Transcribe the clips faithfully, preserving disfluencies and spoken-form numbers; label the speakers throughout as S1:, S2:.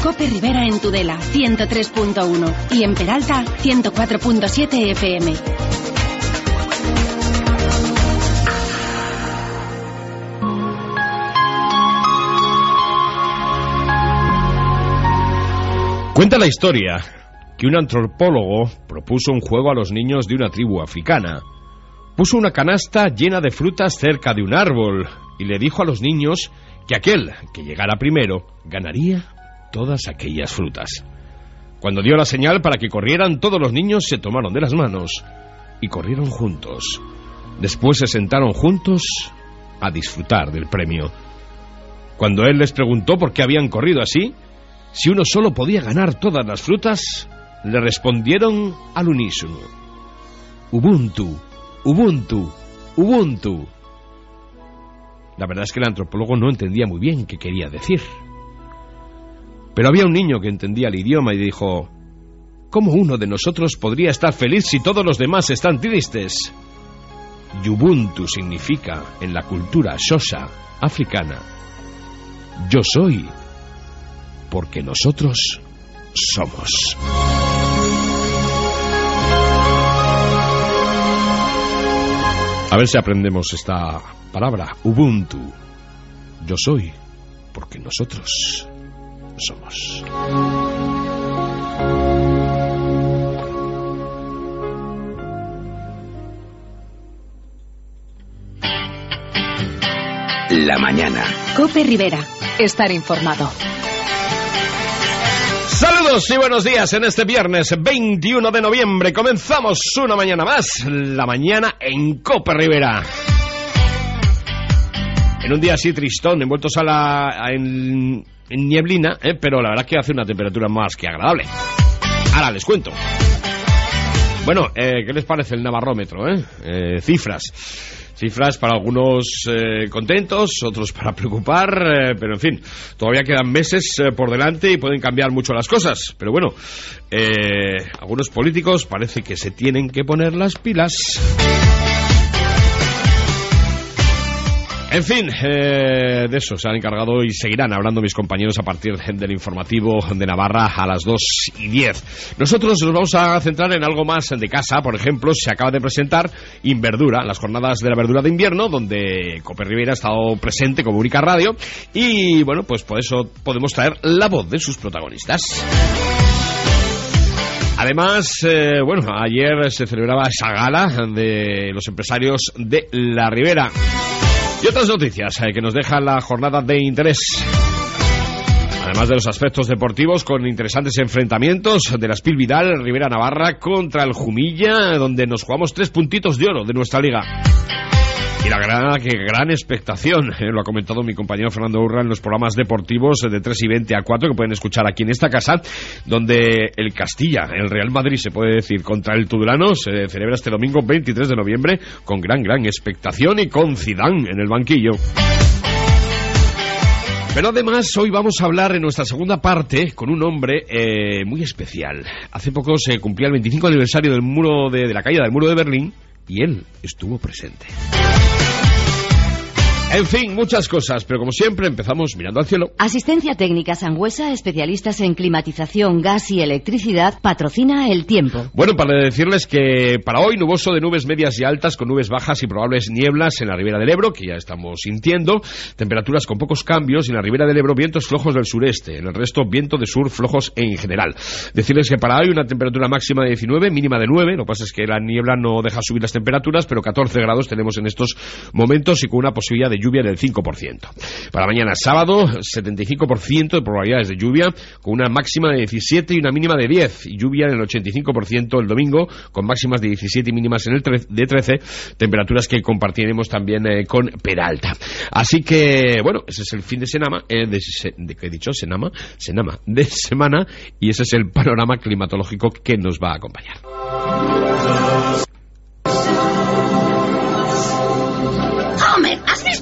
S1: Cope Rivera en Tudela, ciento tres punto uno. Y en Peralta, ciento cuatro punto siete F M.
S2: Cuenta la historia que un antropólogo propuso un juego a los niños de una tribu africana. Puso una canasta llena de frutas cerca de un árbol y le dijo a los niños que aquel que llegara primero ganaría todas aquellas frutas. Cuando dio la señal para que corrieran, todos los niños se tomaron de las manos y corrieron juntos. Después se sentaron juntos a disfrutar del premio. Cuando él les preguntó por qué habían corrido así, si uno solo podía ganar todas las frutas, le respondieron al unísono: Ubuntu, Ubuntu, Ubuntu. La verdad es que el antropólogo no entendía muy bien qué quería decir. Pero había un niño que entendía el idioma y dijo: ¿cómo uno de nosotros podría estar feliz si todos los demás están tristes? Y Ubuntu significa, en la cultura Xhosa africana, yo soy, porque nosotros somos. A ver si aprendemos esta palabra, Ubuntu. Yo soy, porque nosotros somos.
S3: La mañana.
S1: Cope Rivera. Estar informado.
S2: Saludos y buenos días en este viernes veintiuno de noviembre. Comenzamos una mañana más, la mañana en Cope Rivera. En un día así tristón, envueltos a la, a en, en nieblina, eh, pero la verdad es que hace una temperatura más que agradable. Ahora les cuento. Bueno, eh, ¿qué les parece el navarrómetro? Eh? Eh, cifras. Cifras para algunos eh, contentos, otros para preocupar, eh, pero en fin, todavía quedan meses eh, por delante y pueden cambiar mucho las cosas. Pero bueno, eh, algunos políticos parece que se tienen que poner las pilas. En fin, eh, de eso se han encargado y seguirán hablando mis compañeros a partir del informativo de Navarra a las dos y diez. Nosotros nos vamos a centrar en algo más de casa. Por ejemplo, se acaba de presentar Inverdura, las jornadas de la verdura de invierno, donde Cope Rivera ha estado presente como única radio. Y bueno, pues por eso podemos traer la voz de sus protagonistas. Además, eh, bueno, ayer se celebraba esa gala de los empresarios de la Ribera. Y otras noticias eh, que nos deja la jornada de interés. Además de los aspectos deportivos, con interesantes enfrentamientos de la Spil Vidal Ribera Navarra contra el Jumilla, donde nos jugamos tres puntitos de oro de nuestra liga. Y la gran, que gran expectación, eh, lo ha comentado mi compañero Fernando Urra en los programas deportivos de tres y veinte a cuatro que pueden escuchar aquí en esta casa, donde el Castilla, el Real Madrid, se puede decir, contra el Tudelano, se celebra este domingo veintitrés de noviembre con gran, gran expectación y con Zidane en el banquillo. Pero además hoy vamos a hablar en nuestra segunda parte con un hombre eh, muy especial. Hace poco se cumplía el veinticinco aniversario del muro de, de la caída del muro de Berlín y él estuvo presente. En fin, muchas cosas, pero como siempre empezamos mirando al cielo.
S1: Asistencia Técnica Sangüesa, especialistas en climatización, gas y electricidad, patrocina el tiempo.
S2: Bueno, para decirles que para hoy nuboso de nubes medias y altas con nubes bajas y probables nieblas en la ribera del Ebro, que ya estamos sintiendo, temperaturas con pocos cambios y en la ribera del Ebro vientos flojos del sureste, en el resto viento de sur flojos en general. Decirles que para hoy una temperatura máxima de diecinueve, mínima de nueve, lo que pasa es que la niebla no deja subir las temperaturas, pero catorce grados tenemos en estos momentos y con una posibilidad de lluvia del cinco por ciento. Para mañana sábado, setenta y cinco por ciento de probabilidades de lluvia, con una máxima de diecisiete y una mínima de diez, y lluvia en el ochenta y cinco por ciento el domingo, con máximas de diecisiete y mínimas en el tre- de trece, temperaturas que compartiremos también eh, con Peralta. Así que, bueno, ese es el fin de semana, eh, de, de, ¿qué he dicho? Senama, Senama, de semana, y ese es el panorama climatológico que nos va a acompañar.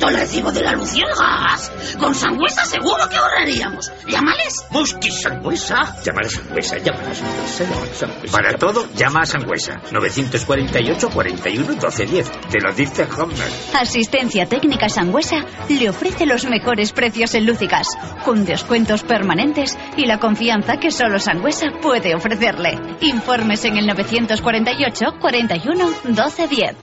S3: visto el recibo de la luz y el gas. Con Sangüesa seguro que ahorraríamos. Llámales.
S4: Musti Sangüesa. Llámale a Sangüesa, llámale a Sangüesa, llámale a Sangüesa. Para todo, llama a Sangüesa. novecientos cuarenta y ocho, cuarenta y uno, doce, diez. Te lo dice Homer.
S5: Asistencia Técnica Sangüesa le ofrece los mejores precios en luz y gas, con descuentos permanentes y la confianza que solo Sangüesa puede ofrecerle. Informes en el novecientos cuarenta y ocho, cuarenta y uno, doce, diez.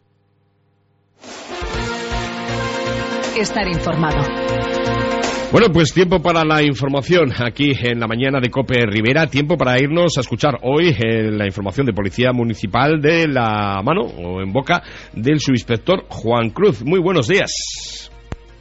S1: Estar informado.
S2: Bueno, pues tiempo para la información aquí en la mañana de COPE Rivera. Tiempo para irnos a escuchar hoy eh, la información de Policía Municipal de la mano o en boca del subinspector Juan Cruz. Muy buenos días.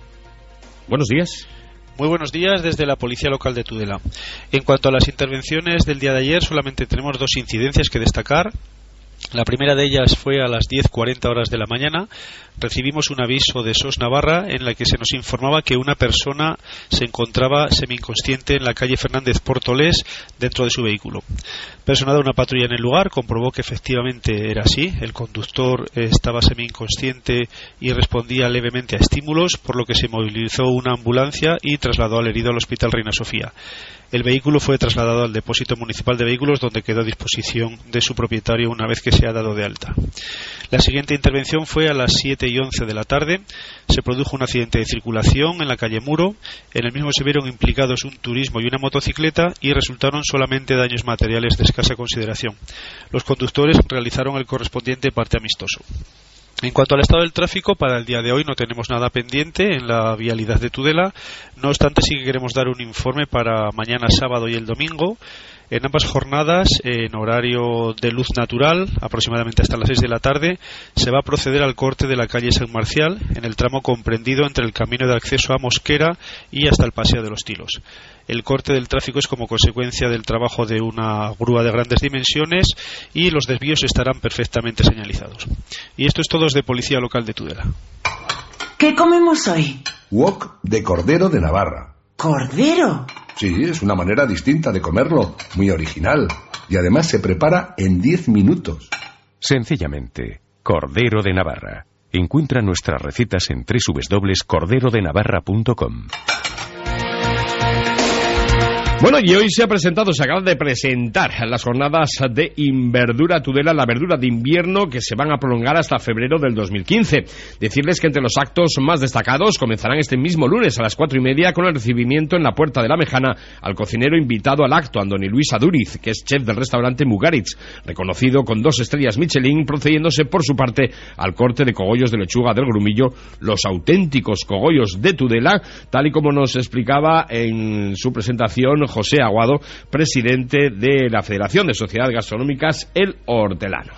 S2: Buenos días.
S6: Muy buenos días desde la Policía Local de Tudela. En cuanto a las intervenciones del día de ayer, solamente tenemos dos incidencias que destacar. La primera de ellas fue a las diez cuarenta horas de la mañana. Recibimos un aviso de S O S Navarra en la que se nos informaba que una persona se encontraba semi-inconsciente en la calle Fernández Portolés dentro de su vehículo. Personada una patrulla en el lugar comprobó que efectivamente era así. El conductor estaba semi-inconsciente y respondía levemente a estímulos, por lo que se movilizó una ambulancia y trasladó al herido al Hospital Reina Sofía. El vehículo fue trasladado al depósito municipal de vehículos, donde quedó a disposición de su propietario una vez que se ha dado de alta. La siguiente intervención fue a las siete y once de la tarde. Se produjo un accidente de circulación en la calle Muro. En el mismo se vieron implicados un turismo y una motocicleta y resultaron solamente daños materiales de escasa consideración. Los conductores realizaron el correspondiente parte amistoso. En cuanto al estado del tráfico, para el día de hoy no tenemos nada pendiente en la vialidad de Tudela. No obstante, sí que queremos dar un informe para mañana sábado y el domingo. En ambas jornadas, en horario de luz natural, aproximadamente hasta las seis de la tarde, se va a proceder al corte de la calle San Marcial, en el tramo comprendido entre el camino de acceso a Mosquera y hasta el Paseo de los Tilos. El corte del tráfico es como consecuencia del trabajo de una grúa de grandes dimensiones y los desvíos estarán perfectamente señalizados. Y esto es todo desde Policía Local de Tudela.
S7: ¿Qué comemos hoy?
S8: Wok de cordero de Navarra.
S7: ¿Cordero?
S8: Sí, es una manera distinta de comerlo, muy original. Y además se prepara en diez minutos.
S9: Sencillamente, Cordero de Navarra. Encuentra nuestras recetas en doble u doble u doble u punto cordero de navarra punto com.
S2: Bueno, y hoy se ha presentado, se acaba de presentar las jornadas de Inverdura Tudela, la verdura de invierno, que se van a prolongar hasta febrero del dos mil quince. Decirles que entre los actos más destacados comenzarán este mismo lunes a las cuatro y media con el recibimiento en la Puerta de la Mejana al cocinero invitado al acto, Andoni Luis Aduriz, que es chef del restaurante Mugaritz, reconocido con dos estrellas Michelin, procediéndose por su parte al corte de cogollos de lechuga del Grumillo, los auténticos cogollos de Tudela, tal y como nos explicaba en su presentación José Aguado, presidente de la Federación de Sociedades Gastronómicas El Hortelano.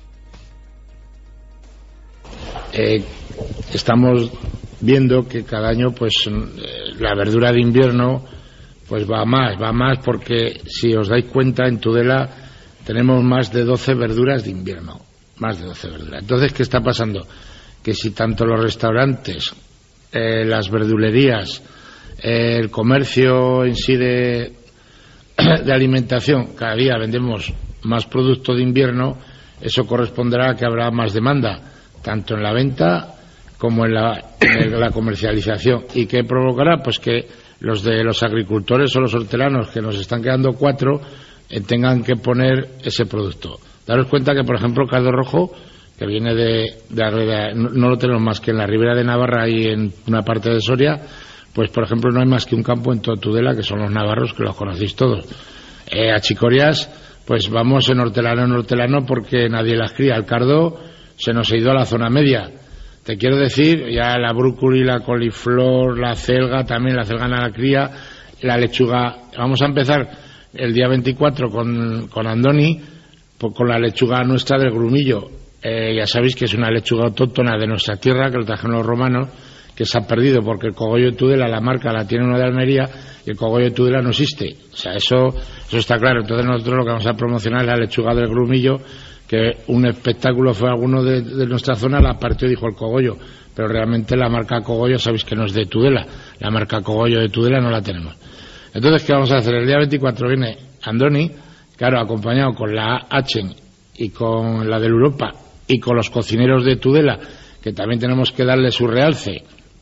S10: Eh, estamos viendo que cada año pues la verdura de invierno pues va más, va más porque si os dais cuenta en Tudela tenemos más de doce verduras de invierno, más de doce verduras. Entonces, ¿qué está pasando? Que si tanto los restaurantes, eh, las verdulerías, el comercio en sí de, de alimentación, cada día vendemos más producto de invierno, eso corresponderá a que habrá más demanda, tanto en la venta como en la, en la comercialización. ¿Y qué provocará? Pues que los de los agricultores o los hortelanos, que nos están quedando cuatro, eh, tengan que poner ese producto. Daros cuenta que, por ejemplo, caldo rojo, que viene de, de, de no, no lo tenemos más que en la Ribera de Navarra y en una parte de Soria. Pues, por ejemplo, no hay más que un campo en toda Tudela, que son los navarros, que los conocéis todos. Eh, a Chicorias, pues vamos en hortelano en hortelano porque nadie las cría. El cardo se nos ha ido a la zona media. Te quiero decir, ya la brócoli, la coliflor, la celga, también la celga la cría, la lechuga. Vamos a empezar el día veinticuatro con, con Andoni, pues con la lechuga nuestra del Grumillo. Eh, ya sabéis que es una lechuga autóctona de nuestra tierra, que lo trajeron los romanos, que se ha perdido porque el cogollo de Tudela, la marca la tiene uno de Almería y el cogollo de Tudela no existe. O sea, eso eso está claro. Entonces nosotros lo que vamos a promocionar es la lechuga del Grumillo, que un espectáculo fue alguno de, de nuestra zona, la partió y dijo el cogollo, pero realmente la marca cogollo sabéis que no es de Tudela, la marca cogollo de Tudela no la tenemos. Entonces, ¿qué vamos a hacer? El día veinticuatro viene Andoni, claro, acompañado con la Achen y con la del Europa y con los cocineros de Tudela, que también tenemos que darle su realce,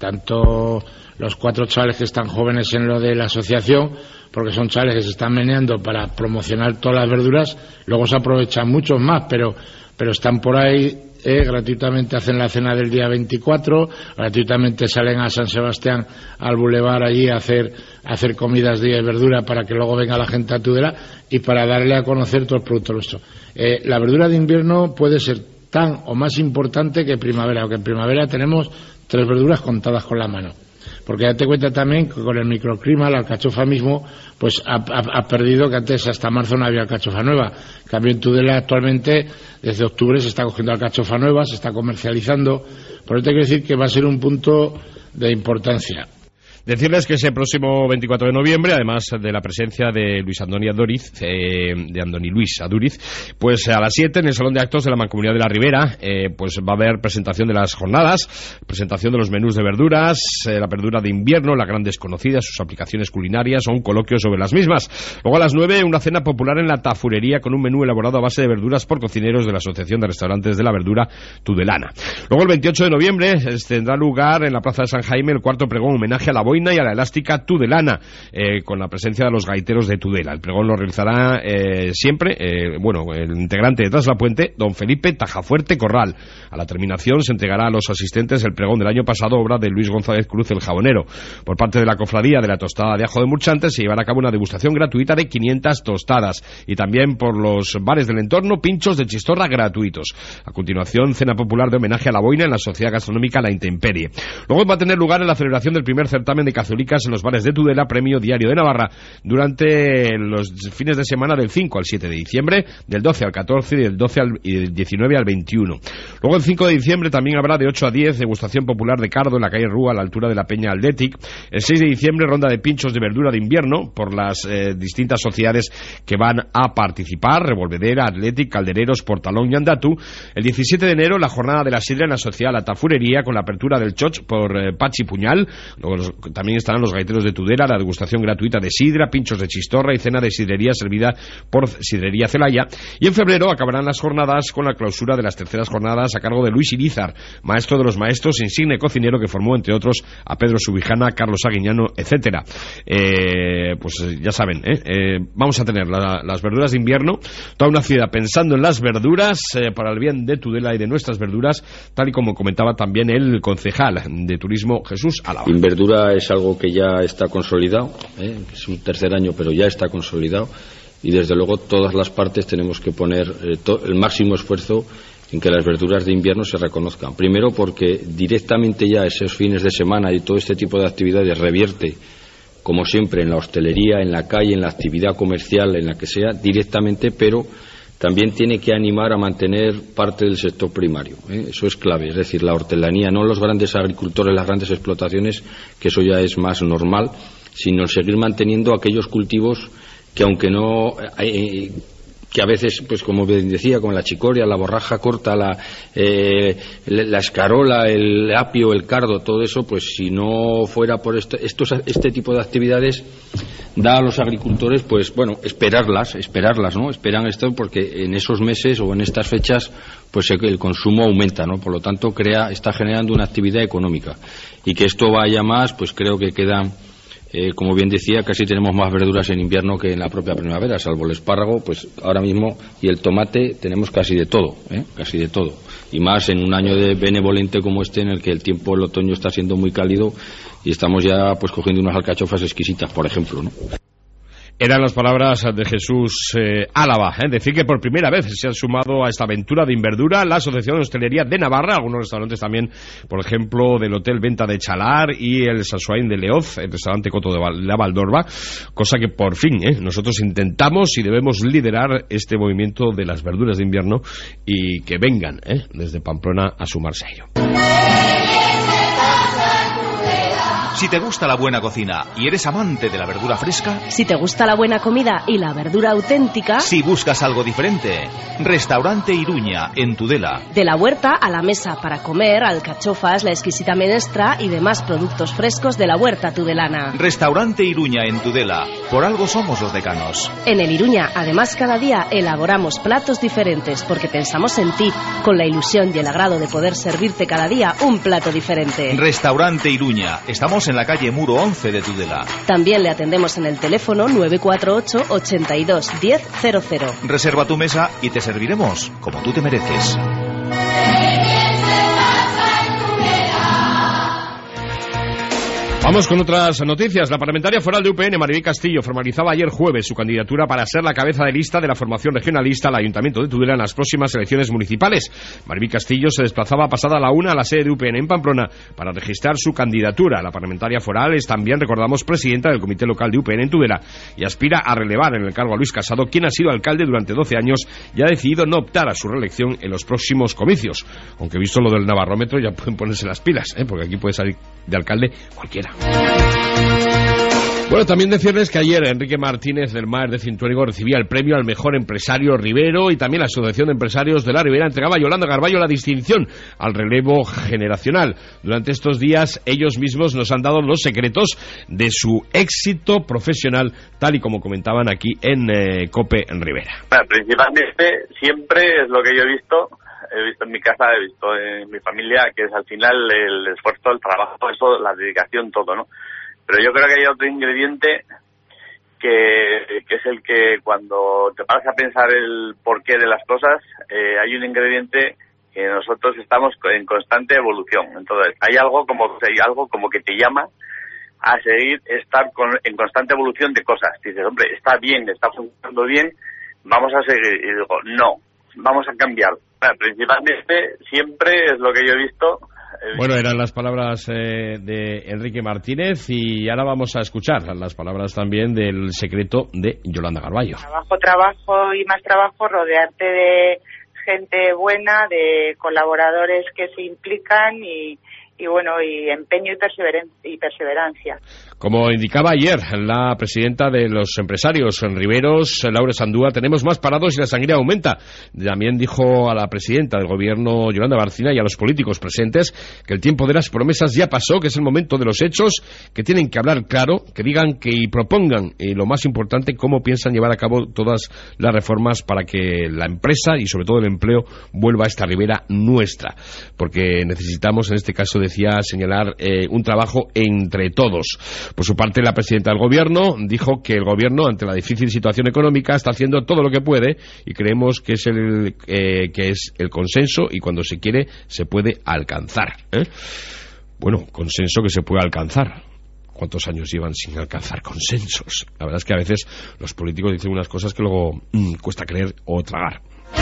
S10: tanto los cuatro chavales que están jóvenes en lo de la asociación, porque son chavales que se están meneando para promocionar todas las verduras, luego se aprovechan muchos más, pero, pero están por ahí, eh, gratuitamente hacen la cena del día veinticuatro, gratuitamente salen a San Sebastián, al bulevar allí a hacer, a hacer comidas de verdura para que luego venga la gente a Tudela y para darle a conocer todo el producto nuestro. Eh, la verdura de invierno puede ser tan o más importante que primavera, aunque en primavera tenemos tres verduras contadas con la mano. Porque date cuenta también que con el microclima la alcachofa mismo pues ha, ha, ha perdido, que antes hasta marzo no había alcachofa nueva. En cambio en Tudela actualmente desde octubre se está cogiendo alcachofa nueva, se está comercializando. Por eso te quiero decir que va a ser un punto de importancia.
S2: Decirles que ese próximo veinticuatro de noviembre, además de la presencia de Luis Andoni Aduriz, eh, de Andoni Luis Aduriz, pues a las siete en el Salón de Actos de la Mancomunidad de la Ribera, eh, pues va a haber presentación de las jornadas, presentación de los menús de verduras, eh, la verdura de invierno, la gran desconocida, sus aplicaciones culinarias o un coloquio sobre las mismas. Luego a las nueve una cena popular en la Tafurería con un menú elaborado a base de verduras por cocineros de la Asociación de Restaurantes de la Verdura Tudelana. Luego el veintiocho de noviembre eh, tendrá lugar en la Plaza de San Jaime el cuarto pregón homenaje a la boina y a la elástica tudelana, eh, con la presencia de los gaiteros de Tudela. El pregón lo realizará eh, siempre, eh, bueno, el integrante de Tras la Puente, don Felipe Tajafuerte Corral. A la terminación se entregará a los asistentes el pregón del año pasado, obra de Luis González Cruz el Jabonero. Por parte de la Cofradía de la Tostada de Ajo de Murchantes se llevará a cabo una degustación gratuita de quinientas tostadas y también por los bares del entorno pinchos de chistorra gratuitos. A continuación, cena popular de homenaje a la boina en la Sociedad Gastronómica La Intemperie. Luego va a tener lugar en la celebración del primer certamen de cazuelicas en los bares de Tudela, premio Diario de Navarra, durante los fines de semana del cinco al siete de diciembre, del doce al catorce y del doce al, y del diecinueve al veintiuno. Luego el cinco de diciembre también habrá de ocho a diez degustación popular de cardo en la calle Rúa, a la altura de la Peña Aldetic. El seis de diciembre ronda de pinchos de verdura de invierno por las eh, distintas sociedades que van a participar: Revolvedera, Athletic, Caldereros, Portalón y Andatu. El diecisiete de enero la jornada de la sidra en la Sociedad La Tafurería con la apertura del Choch por eh, Pachi Puñal. Luego los, también estarán los gaiteros de Tudela, la degustación gratuita de sidra, pinchos de chistorra y cena de sidrería servida por Sidrería Celaya. Y en febrero acabarán las jornadas con la clausura de las terceras jornadas a cargo de Luis Irizar, maestro de los maestros, insigne cocinero que formó entre otros a Pedro Subijana, Carlos Aguiñano, etcétera. Eh, pues ya saben, ¿eh? Eh, vamos a tener la, las verduras de invierno, toda una ciudad pensando en las verduras eh, para el bien de Tudela y de nuestras verduras, tal y como comentaba también el concejal de turismo Jesús Álava.
S11: En verdura es algo que ya está consolidado, ¿eh? Es un tercer año pero ya está consolidado y desde luego todas las partes tenemos que poner eh, to- el máximo esfuerzo en que las verduras de invierno se reconozcan. Primero porque directamente ya esos fines de semana y todo este tipo de actividades revierte, como siempre, en la hostelería, en la calle, en la actividad comercial, en la que sea, directamente, pero también tiene que animar a mantener parte del sector primario, ¿eh? Eso es clave, es decir, la hortelanía, no los grandes agricultores, las grandes explotaciones, que eso ya es más normal, sino el seguir manteniendo aquellos cultivos que aunque no... Eh, que a veces, pues como decía, con la chicoria, la borraja corta, la, eh, la escarola, el apio, el cardo, todo eso, pues si no fuera por esto, estos, este tipo de actividades, da a los agricultores, pues bueno, esperarlas, esperarlas, ¿no? Esperan esto porque en esos meses o en estas fechas, pues el consumo aumenta, ¿no? Por lo tanto, crea, está generando una actividad económica. Y que esto vaya más, pues creo que quedan... Eh, como bien decía, casi tenemos más verduras en invierno que en la propia primavera, salvo el espárrago, pues ahora mismo, y el tomate, tenemos casi de todo, ¿eh? casi de todo. Y más en un año de benevolente como este, en el que el tiempo, el otoño está siendo muy cálido y estamos ya pues cogiendo unas alcachofas exquisitas, por ejemplo, ¿no?
S2: Eran las palabras de Jesús eh, Álava, ¿eh? Decir que por primera vez se han sumado a esta aventura de inverdura la Asociación de Hostelería de Navarra, algunos restaurantes también, por ejemplo, del Hotel Venta de Chalar y el Sansuain de Leoz, el restaurante Coto de la Valdorba, cosa que por fin ¿eh? nosotros intentamos y debemos liderar este movimiento de las verduras de invierno y que vengan ¿eh? desde Pamplona a sumarse a ello.
S12: Si te gusta la buena cocina y eres amante de la verdura fresca,
S13: si te gusta la buena comida y la verdura auténtica,
S12: si buscas algo diferente, Restaurante Iruña, en Tudela.
S13: De la huerta a la mesa para comer, alcachofas, la exquisita menestra y demás productos frescos de la huerta tudelana.
S12: Restaurante Iruña, en Tudela. Por algo somos los decanos.
S13: En el Iruña, además, cada día elaboramos platos diferentes porque pensamos en ti, con la ilusión y el agrado de poder servirte cada día un plato diferente.
S12: Restaurante Iruña. Estamos en la calle Muro once de Tudela.
S13: También le atendemos en el teléfono nueve cuatro ocho, ochenta y dos, diez cero cero.
S12: Reserva tu mesa y te serviremos como tú te mereces.
S2: Vamos con otras noticias. La parlamentaria foral de U P N, Maribel Castillo, formalizaba ayer jueves su candidatura para ser la cabeza de lista de la formación regionalista al Ayuntamiento de Tudela en las próximas elecciones municipales. Maribel Castillo se desplazaba pasada la una a la sede de U P N en Pamplona para registrar su candidatura. La parlamentaria foral es también, recordamos, presidenta del Comité Local de U P N en Tudela y aspira a relevar en el cargo a Luis Casado, quien ha sido alcalde durante doce años y ha decidido no optar a su reelección en los próximos comicios. Aunque visto lo del navarrómetro ya pueden ponerse las pilas, ¿eh? Porque aquí puede salir de alcalde cualquiera. Bueno, también decirles que ayer Enrique Martínez del Mar de Cintuérigo recibía el premio al mejor empresario ribero y también la Asociación de Empresarios de la Ribera entregaba a Yolanda Garballo la distinción al relevo generacional. Durante estos días ellos mismos nos han dado los secretos de su éxito profesional, tal y como comentaban aquí en eh, COPE en Ribera.
S14: Bueno, principalmente siempre es lo que yo he visto. He visto en mi casa, he visto en mi familia, que es al final el esfuerzo, el trabajo, eso, la dedicación, todo, ¿no? Pero yo creo que hay otro ingrediente que, que es el que cuando te paras a pensar el porqué de las cosas, eh, hay un ingrediente que nosotros estamos en constante evolución. Entonces, hay algo como, hay algo como que te llama a seguir, estar con, en constante evolución de cosas. Dices, hombre, está bien, está funcionando bien, vamos a seguir. Y digo, no, vamos a cambiar. Bueno, principalmente siempre es lo que yo he visto.
S2: Bueno, eran las palabras eh, de Enrique Martínez y ahora vamos a escuchar las palabras también del secreto de Yolanda Garballo.
S15: Trabajo, trabajo y más trabajo, rodearte de gente buena, de colaboradores que se implican y, y bueno, y empeño y, perseveren- y perseverancia.
S2: Como indicaba ayer la presidenta de los empresarios en riberos, Laura Sandúa, tenemos más parados y la sangría aumenta. También dijo a la presidenta del gobierno, Yolanda Barcina, y a los políticos presentes que el tiempo de las promesas ya pasó, que es el momento de los hechos, que tienen que hablar claro, que digan que y propongan, y lo más importante, cómo piensan llevar a cabo todas las reformas para que la empresa y sobre todo el empleo vuelva a esta ribera nuestra. Porque necesitamos, en este caso decía, señalar eh, un trabajo entre todos. Por su parte, la presidenta del Gobierno dijo que el Gobierno, ante la difícil situación económica, está haciendo todo lo que puede y creemos que es el, eh, que es el consenso y cuando se quiere se puede alcanzar. ¿eh? Bueno, consenso que se puede alcanzar. ¿Cuántos años llevan sin alcanzar consensos? La verdad es que a veces los políticos dicen unas cosas que luego mmm, cuesta creer o tragar.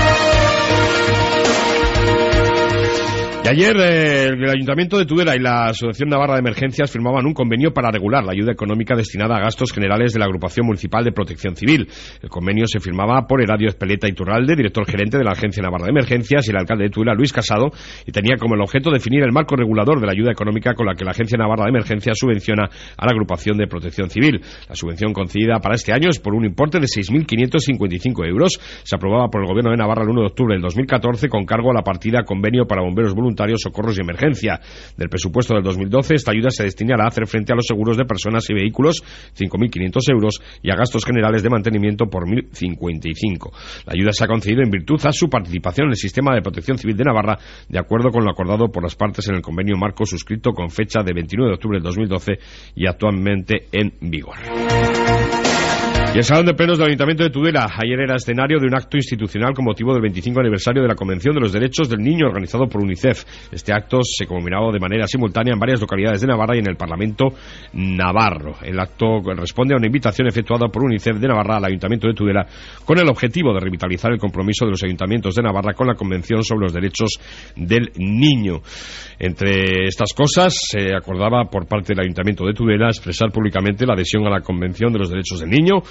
S2: Y ayer eh, el Ayuntamiento de Tudela y la Asociación Navarra de Emergencias firmaban un convenio para regular la ayuda económica destinada a gastos generales de la Agrupación Municipal de Protección Civil. El convenio se firmaba por Eladio Espeleta Iturralde, director gerente de la Agencia Navarra de Emergencias, y el alcalde de Tudela, Luis Casado, y tenía como el objeto definir el marco regulador de la ayuda económica con la que la Agencia Navarra de Emergencias subvenciona a la Agrupación de Protección Civil. La subvención concedida para este año es por un importe de seis mil quinientos cincuenta y cinco euros. Se aprobaba por el Gobierno de Navarra el uno de octubre del dos mil catorce con cargo a la partida Convenio para Bomberos Voluntarios, Socorros y Emergencia. Del presupuesto del dos mil doce, esta ayuda se destinará a hacer frente a los seguros de personas y vehículos, cinco mil quinientos euros, y a gastos generales de mantenimiento por mil cincuenta y cinco. La ayuda se ha concedido en virtud a su participación en el sistema de protección civil de Navarra, de acuerdo con lo acordado por las partes en el convenio marco suscrito con fecha de veintinueve de octubre del dos mil doce y actualmente en vigor. Y el Salón de Plenos del Ayuntamiento de Tudela ayer era escenario de un acto institucional con motivo del veinticinco aniversario de la Convención de los Derechos del Niño organizado por UNICEF. Este acto se conmemoraba de manera simultánea en varias localidades de Navarra y en el Parlamento navarro. El acto responde a una invitación efectuada por UNICEF de Navarra al Ayuntamiento de Tudela con el objetivo de revitalizar el compromiso de los ayuntamientos de Navarra con la Convención sobre los Derechos del Niño. Entre estas cosas, se acordaba por parte del Ayuntamiento de Tudela expresar públicamente la adhesión a la Convención de los Derechos del Niño,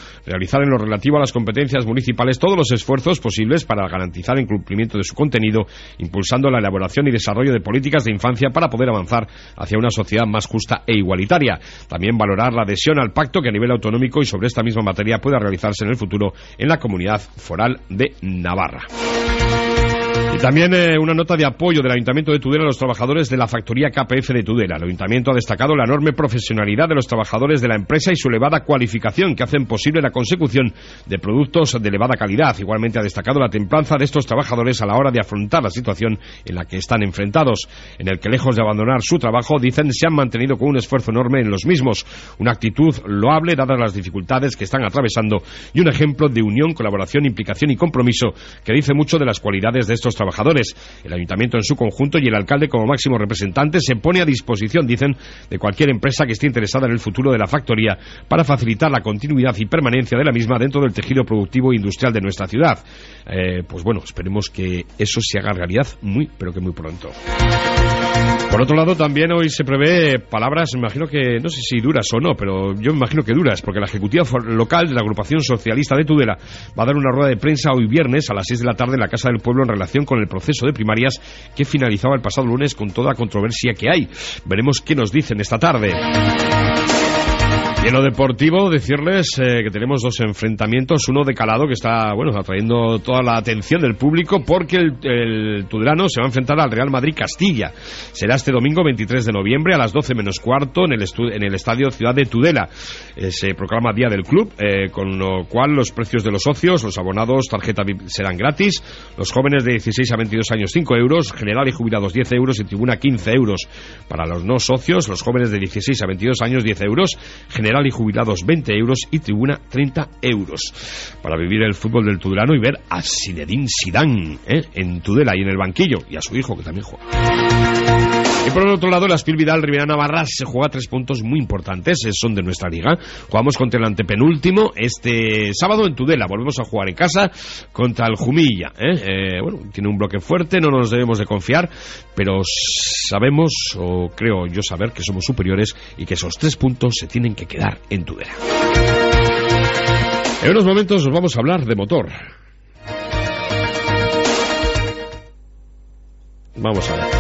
S2: realizar en lo relativo a las competencias municipales todos los esfuerzos posibles para garantizar el cumplimiento de su contenido, impulsando la elaboración y desarrollo de políticas de infancia para poder avanzar hacia una sociedad más justa e igualitaria. También valorar la adhesión al pacto que a nivel autonómico y sobre esta misma materia pueda realizarse en el futuro en la Comunidad Foral de Navarra. Y también eh, una nota de apoyo del Ayuntamiento de Tudela a los trabajadores de la factoría K P F de Tudela. El Ayuntamiento ha destacado la enorme profesionalidad de los trabajadores de la empresa y su elevada cualificación que hacen posible la consecución de productos de elevada calidad. Igualmente ha destacado la templanza de estos trabajadores a la hora de afrontar la situación en la que están enfrentados, en el que lejos de abandonar su trabajo, dicen, se han mantenido con un esfuerzo enorme en los mismos. Una actitud loable dadas las dificultades que están atravesando y un ejemplo de unión, colaboración, implicación y compromiso que dice mucho de las cualidades de estos trabajadores. El Ayuntamiento en su conjunto y el alcalde como máximo representante se pone a disposición, dicen, de cualquier empresa que esté interesada en el futuro de la factoría para facilitar la continuidad y permanencia de la misma dentro del tejido productivo e industrial de nuestra ciudad. Eh, pues bueno, esperemos que eso se haga realidad muy, pero que muy pronto. Por otro lado, también hoy se prevé palabras, me imagino que, no sé si duras o no, pero yo me imagino que duras, porque la Ejecutiva Local de la Agrupación Socialista de Tudela va a dar una rueda de prensa hoy viernes a las seis de la tarde en la Casa del Pueblo en relación con el proceso de primarias que finalizaba el pasado lunes con toda la controversia que hay. Veremos qué nos dicen esta tarde. Y en lo deportivo, decirles eh, que tenemos dos enfrentamientos, uno de calado que está, bueno, atrayendo toda la atención del público porque el, el tudelano se va a enfrentar al Real Madrid Castilla. Será este domingo veintitrés de noviembre a las doce menos cuarto en el, en el Estadio Ciudad de Tudela. Eh, se proclama Día del Club, eh, con lo cual los precios de los socios, los abonados, tarjeta V I P serán gratis, los jóvenes de dieciséis a veintidós años cinco euros, general y jubilados diez euros y tribuna quince euros. Para los no socios, los jóvenes de dieciséis a veintidós años diez euros, general y jubilados veinte euros y tribuna treinta euros. Para vivir el fútbol del tudelano y ver a Zinedine Zidane ¿eh? en Tudela y en el banquillo, y a su hijo que también juega. Y por el otro lado, la Espil Vidal Ribera Navarra se juega tres puntos muy importantes, son de nuestra liga. Jugamos contra el antepenúltimo este sábado en Tudela, volvemos a jugar en casa contra el Jumilla. ¿eh? Eh, bueno, tiene un bloque fuerte, no nos debemos de confiar, pero sabemos, o creo yo saber, que somos superiores y que esos tres puntos se tienen que quedar en Tudela. En unos momentos os vamos a hablar de motor. Vamos a ver.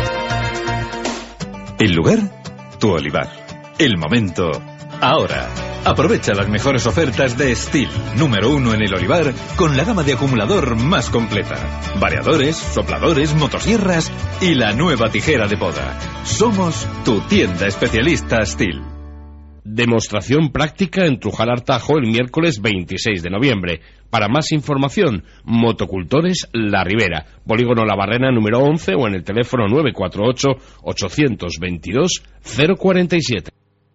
S16: El lugar, tu olivar. El momento, ahora. Aprovecha las mejores ofertas de Stihl, número uno en el olivar, con la gama de acumulador más completa. Variadores, sopladores, motosierras y la nueva tijera de poda. Somos tu tienda especialista Stihl.
S2: Demostración práctica en Trujal Tajo el miércoles veintiséis de noviembre. Para más información, Motocultores La Ribera, Polígono La Barrena número once o en el teléfono nueve cuatro ocho, ocho dos dos, cero cuatro siete.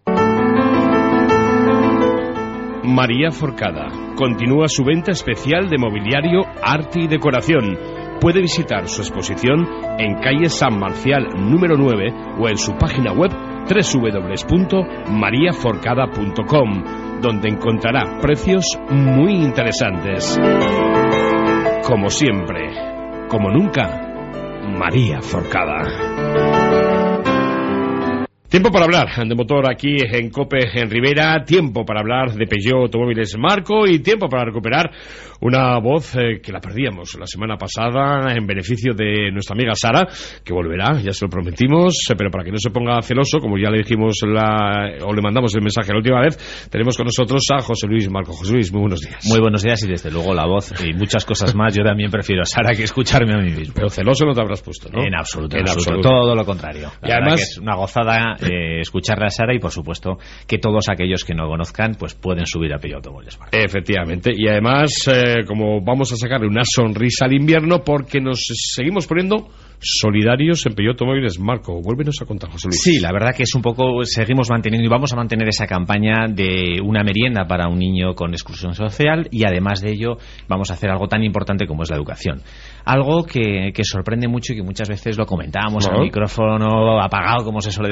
S2: María Forcada continúa su venta especial de mobiliario, arte y decoración. Puede visitar su exposición en calle San Marcial número nueve o en su página web doble u doble u doble u punto maría forcada punto com, donde encontrará precios muy interesantes. Como siempre, como nunca, María Forcada. Tiempo para hablar de motor aquí en COPE en Ribera, tiempo para hablar de Peugeot Automóviles Marco y tiempo para recuperar una voz eh, que la perdíamos la semana pasada en beneficio de nuestra amiga Sara, que volverá, ya se lo prometimos, eh, pero para que no se ponga celoso, como ya le dijimos la, o le mandamos el mensaje la última vez, tenemos con nosotros a José Luis Marco. José Luis, muy buenos días.
S17: Muy buenos días y desde luego la voz y muchas cosas más. Yo también prefiero a Sara que escucharme a mí mismo.
S2: Pero celoso no te habrás puesto, ¿no?
S17: En absoluto, en,
S2: en
S17: absoluto. absoluto. Todo lo contrario. La
S2: y además
S17: que es una gozada eh, escucharle a Sara y por supuesto que todos aquellos que no conozcan pues pueden subir a Peugeot Automóviles Marco.
S2: Efectivamente. Y además, eh, como vamos a sacarle una sonrisa al invierno porque nos seguimos poniendo solidarios en Peugeot Automóviles Marco. Vuélvenos a contar, José Luis.
S17: Sí, la verdad que es un poco, seguimos manteniendo y vamos a mantener esa campaña de una merienda para un niño con exclusión social y además de ello vamos a hacer algo tan importante como es la educación. Algo que, que sorprende mucho y que muchas veces lo comentábamos ¿No? al micrófono apagado, como se suele decir,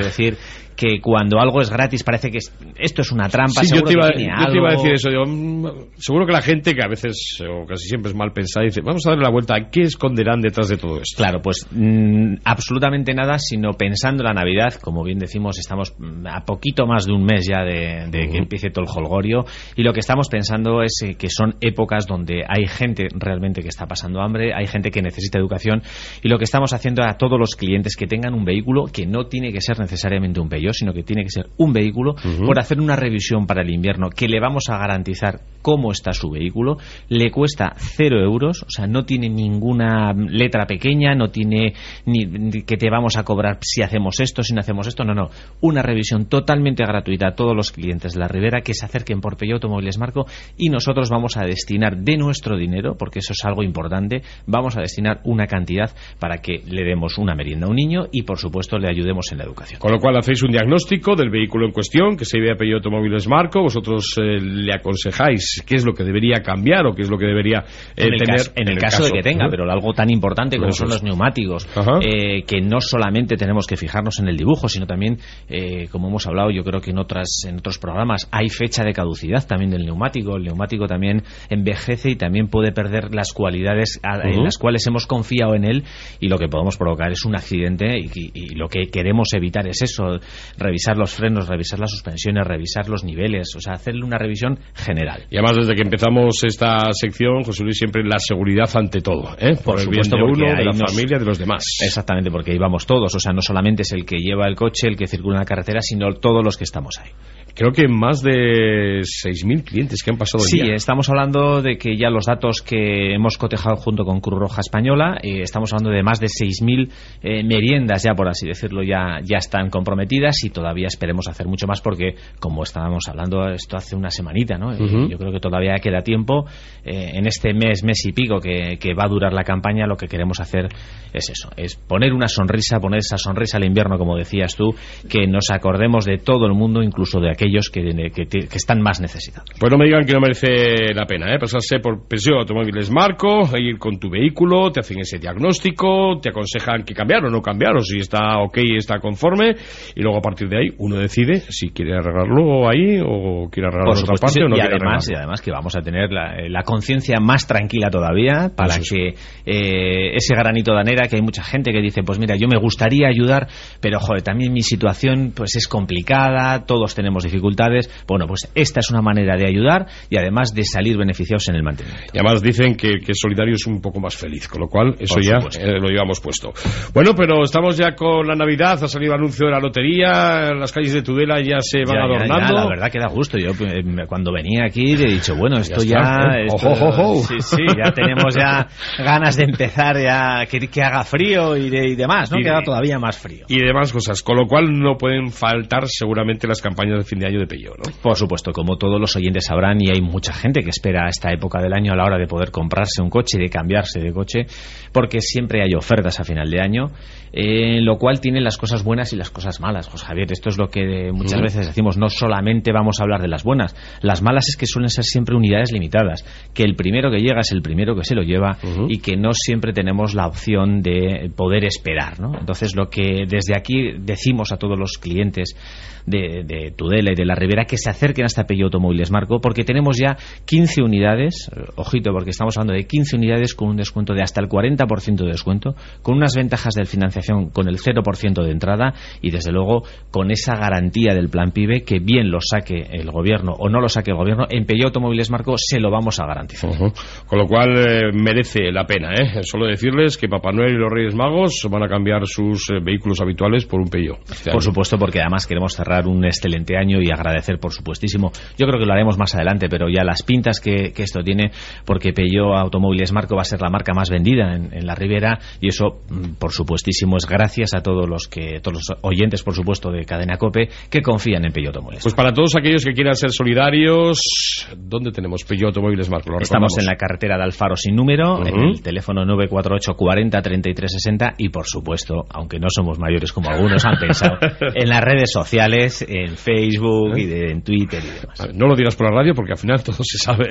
S17: que cuando algo es gratis parece que es, esto es una trampa.
S2: Sí, yo te, iba,
S17: que tiene
S2: yo
S17: algo...
S2: te iba a decir eso. Digo, mmm, seguro que la gente, que a veces o casi siempre es mal pensada, dice, vamos a darle la vuelta, ¿qué esconderán detrás de todo esto?
S17: Claro, pues mmm, absolutamente nada, sino pensando en la Navidad. Como bien decimos, estamos a poquito más de un mes ya de, de uh-huh. que empiece todo el jolgorio, y lo que estamos pensando es eh, que son épocas donde hay gente realmente que está pasando hambre, hay gente que necesita educación, y lo que estamos haciendo a todos los clientes que tengan un vehículo, que no tiene que ser necesariamente un Peugeot, sino que tiene que ser un vehículo, uh-huh. por hacer una revisión para el invierno que le vamos a garantizar cómo está su vehículo. Le cuesta cero euros, o sea, no tiene ninguna letra pequeña, no tiene ni que te vamos a cobrar si hacemos esto, si no hacemos esto, no, no, una revisión totalmente gratuita a todos los clientes de la Ribera que se acerquen por Peugeot Automóviles Marco, y nosotros vamos a destinar de nuestro dinero, porque eso es algo importante, vamos a destinar una cantidad para que le demos una merienda a un niño y por supuesto le ayudemos en la educación.
S2: Con lo cual hacéis un diagnóstico del vehículo en cuestión, que se lleve a Peugeot Automóviles Marco, vosotros eh, le aconsejáis qué es lo que debería cambiar o qué es lo que debería eh,
S17: en el
S2: tener
S17: caso, en, en el caso, caso de que tenga, ¿no? Pero algo tan importante como son los neumáticos, eh, que no solamente tenemos que fijarnos en el dibujo, sino también, eh, como hemos hablado yo creo que en otras en otros programas, hay fecha de caducidad también del neumático. El neumático también envejece y también puede perder las cualidades a, uh-huh. en las cuales hemos confiado en él, y lo que podemos provocar es un accidente, y, y, y lo que queremos evitar es eso, revisar los frenos, revisar las suspensiones, revisar los niveles, o sea, hacerle una revisión general.
S2: Y además, desde que empezamos esta sección, José Luis, siempre la seguridad ante todo, ¿eh? Por, Por el bien de uno, de la nos... familia, de los demás.
S17: Exactamente, porque ahí vamos todos, o sea, no solamente es el que lleva el coche, el que circula en la carretera, sino todos los que estamos ahí.
S2: Creo que más de seis mil clientes que han pasado
S17: sí,
S2: ya.
S17: Sí, estamos hablando de que ya los datos que hemos cotejado junto con Cruz Roja Española, eh, estamos hablando de más de seis mil eh, meriendas ya, por así decirlo, ya, ya están comprometidas, y todavía esperemos hacer mucho más porque, como estábamos hablando esto hace una semanita, ¿no? Uh-huh. Yo creo que todavía queda tiempo. Eh, en este mes, mes y pico que, que va a durar la campaña, lo que queremos hacer es eso, es poner una sonrisa, poner esa sonrisa al invierno, como decías tú, que nos acordemos de todo el mundo, incluso de aquellos que, que, que están más necesitados.
S2: Pues no me digan que no merece la pena, ¿eh? Pasarse por Peugeot Automóviles Marco, ir con tu vehículo, te hacen ese diagnóstico, te aconsejan que cambiar o no cambiar, o si está ok, está conforme, y luego a partir de ahí uno decide si quiere arreglarlo ahí o quiere arreglarlo en otra parte, sí, o no
S17: y
S2: quiere
S17: además,
S2: arreglarlo.
S17: Y además que vamos a tener la, la conciencia más tranquila todavía, para pues que eh, ese granito de arena, que hay mucha gente que dice, pues mira, yo me gustaría ayudar, pero joder, también mi situación pues es complicada, todos tenemos dificultades. Bueno, pues esta es una manera de ayudar y además de salir beneficiados en el mantenimiento.
S2: Y además dicen que, que Solidario es un poco más feliz, con lo cual eso ya eh, lo llevamos puesto. Bueno, pero estamos ya con la Navidad, ha salido el anuncio de la lotería, las calles de Tudela ya se van
S17: ya,
S2: adornando.
S17: Ya, ya, la verdad que da gusto. Yo eh, cuando venía aquí le he dicho, bueno, esto ya...
S2: ya
S17: ¿eh?
S2: esto, ojo, ojo, ojo.
S17: Sí, sí, ya tenemos ya ganas de empezar ya, que, que haga frío y, de, y demás, ¿no? Y que haga todavía más frío.
S2: Y demás cosas, con lo cual no pueden faltar seguramente las campañas de fin de año de Peugeot, ¿no?
S17: Por supuesto, como todos los oyentes sabrán, y hay mucha gente que espera esta época del año a la hora de poder comprarse un coche y de cambiarse de coche, porque siempre hay ofertas a final de año, eh, lo cual tiene las cosas buenas y las cosas malas. José Javier, esto es lo que muchas uh-huh. veces decimos, no solamente vamos a hablar de las buenas, las malas es que suelen ser siempre unidades limitadas, que el primero que llega es el primero que se lo lleva uh-huh. y que no siempre tenemos la opción de poder esperar, ¿no? Entonces, lo que desde aquí decimos a todos los clientes de, de Tudela y de la Ribera, que se acerquen hasta Peugeot Automóviles Marco, porque tenemos ya quince unidades, ojito, porque estamos hablando de quince unidades con un descuento de hasta el cuarenta por ciento de descuento, con unas ventajas de financiación con el cero por ciento de entrada y desde luego con esa garantía del plan PIBE, que bien lo saque el gobierno o no lo saque el gobierno, en Peugeot Automóviles Marco se lo vamos a garantizar.
S2: Uh-huh. Con lo cual eh, merece la pena, ¿eh? Solo decirles que Papá Noel y los Reyes Magos van a cambiar sus eh, vehículos habituales por un Peugeot. Este
S17: por
S2: año.
S17: Supuesto, porque además queremos cerrar un excelente año y agradecer, por supuestísimo, yo creo que lo haremos más adelante, pero ya las pintas que, que esto tiene, porque Peugeot Automóviles Marco va a ser la marca más vendida en, en la Ribera, y eso, por supuestísimo, es gracias a todos los que todos los oyentes, por supuesto, de Cadena COPE, que confían en Peugeot Automóviles.
S2: Pues para todos aquellos que quieran ser solidarios, ¿dónde tenemos Peugeot Automóviles Marco? Lo
S17: Estamos en la carretera de Alfaro sin número, uh-huh. en el teléfono nueve cuatro ocho cuarenta treinta y tres sesenta, y por supuesto, aunque no somos mayores como algunos han pensado, en las redes sociales, en Facebook y de, en Twitter y demás.
S2: Ver, no lo digas por la radio porque al final todo se sabe.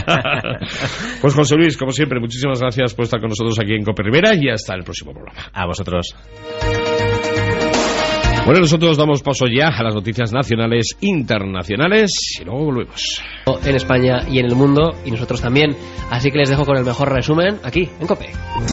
S2: Pues José Luis, como siempre, muchísimas gracias por estar con nosotros aquí en COPE Ribera y hasta el próximo programa.
S17: A vosotros.
S2: Bueno, nosotros damos paso ya a las noticias nacionales, internacionales y luego volvemos.
S18: En España y en el mundo, y nosotros también. Así que les dejo con el mejor resumen aquí, en COPE.